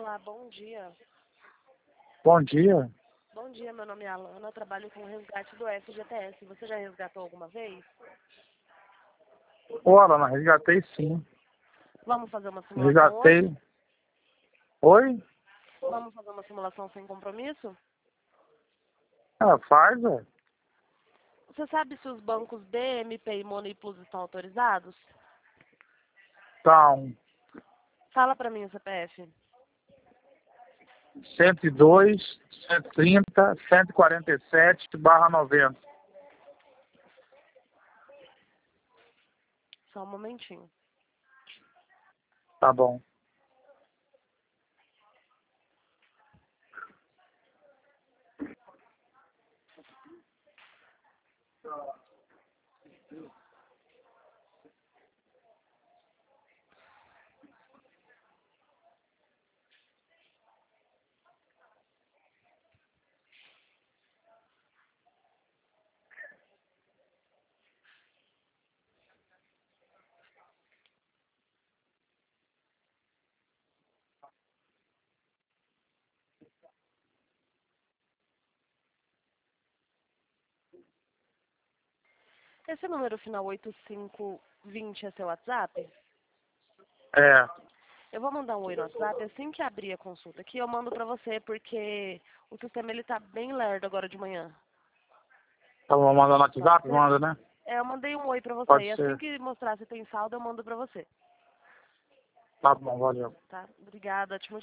Olá, bom dia. Bom dia. Bom dia, meu nome é Alana, eu trabalho com o resgate do FGTS. Você já resgatou alguma vez? Ora, mas resgatei sim. Vamos fazer uma simulação hoje? Resgatei. Oi? Vamos fazer uma simulação sem compromisso? Ah, faz, ó. Você sabe se os bancos BMP e Money Plus estão autorizados? Então, Fala pra mim o CPF. 102, 130, 147/90. Só um momentinho. Tá bom. Esse número final 8520 é seu WhatsApp? É. Eu vou mandar um oi no WhatsApp, assim que abrir a consulta aqui eu mando pra você, porque o sistema ele tá bem lerdo agora de manhã. Tá bom, manda no Pode WhatsApp? ser? Manda, né? Eu mandei um oi pra você, Pode e assim ser. que mostrar se tem saldo eu mando pra você. Tá bom, valeu. Tá? Obrigada, ótimo